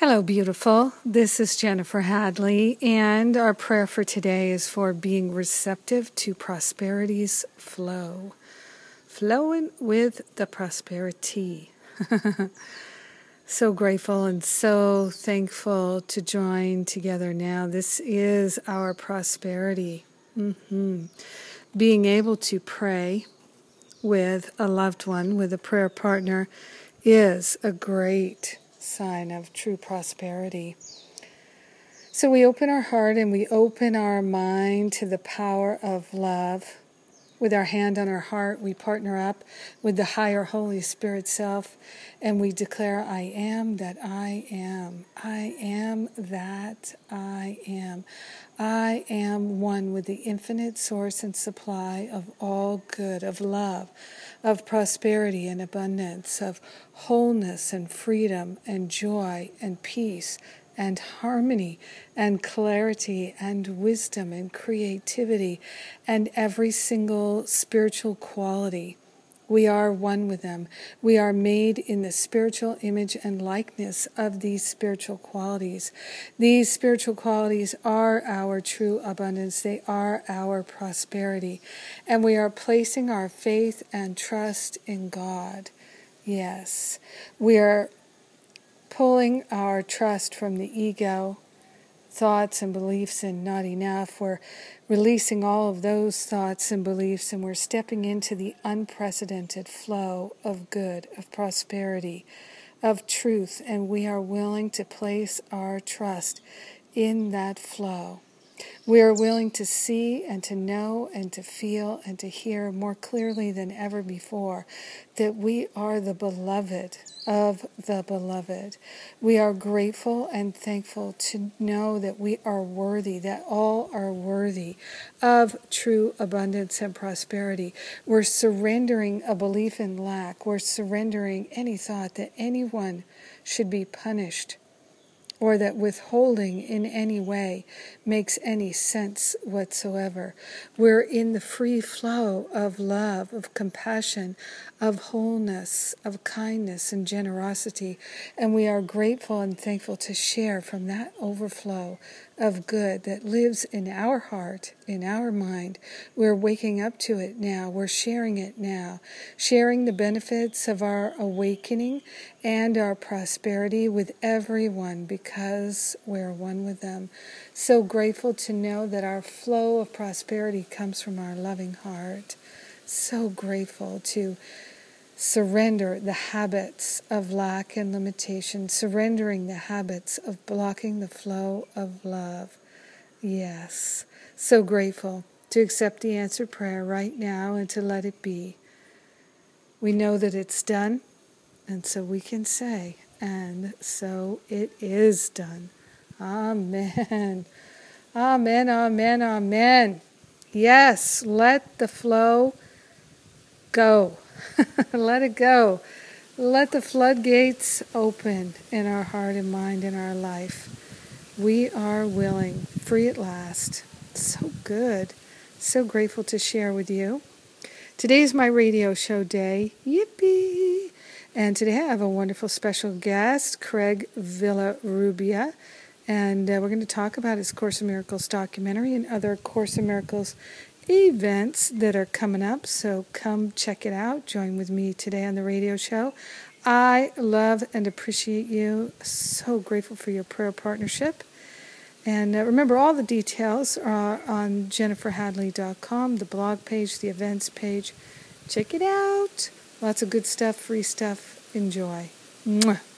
Hello, beautiful. This is Jennifer Hadley, and our prayer for today is for being receptive to prosperity's flow. Flowing with the prosperity. So grateful and so thankful to join together now. This is our prosperity. Being able to pray with a loved one, with a prayer partner, is a great sign of true prosperity. So we open our heart and we open our mind to the power of love. With our hand on our heart, we partner up with the higher Holy Spirit self, and we declare, I am that I am. I am that I am. I am one with the infinite source and supply of all good, of love, of prosperity and abundance, of wholeness and freedom and joy and peace and harmony and clarity and wisdom and creativity and every single spiritual quality. We are one with them. We are made in the spiritual image and likeness of these spiritual qualities. These spiritual qualities are our true abundance. They are our prosperity. And we are placing our faith and trust in God. Yes, we are pulling our trust from the ego, thoughts and beliefs and not enough. We're releasing all of those thoughts and beliefs, and we're stepping into the unprecedented flow of good, of prosperity, of truth, and we are willing to place our trust in that flow. We are willing to see and to know and to feel and to hear more clearly than ever before that we are the beloved of the beloved. We are grateful and thankful to know that we are worthy, that all are worthy of true abundance and prosperity. We're surrendering a belief in lack. We're surrendering any thought that anyone should be punished, or that withholding in any way makes any sense whatsoever. We're in the free flow of love, of compassion, of wholeness, of kindness and generosity, and we are grateful and thankful to share from that overflow of good that lives in our heart, in our mind. We're waking up to it now. We're sharing it now, sharing the benefits of our awakening and our prosperity with everyone because we're one with them. So grateful to know that our flow of prosperity comes from our loving heart. So grateful to surrender the habits of lack and limitation, surrendering the habits of blocking the flow of love. Yes, so grateful to accept the answered prayer right now and to let it be. We know that it's done, and so we can say, and so it is done. Amen. Amen, amen, amen. Yes, let the flow go. Let it go. Let the floodgates open in our heart and mind in our life. We are willing, free at last. So good. So grateful to share with you. Today's my radio show day. Yippee! And today I have a wonderful special guest, Craig Villarrubia. And we're going to talk about his Course in Miracles documentary and other Course in Miracles events that are coming up. So come check it out. Join with me today on the radio show. I love and appreciate you. So grateful for your prayer partnership. And remember, all the details are on jenniferhadley.com, the blog page, the events page. Check it out. Lots of good stuff, free stuff. Enjoy. Mwah.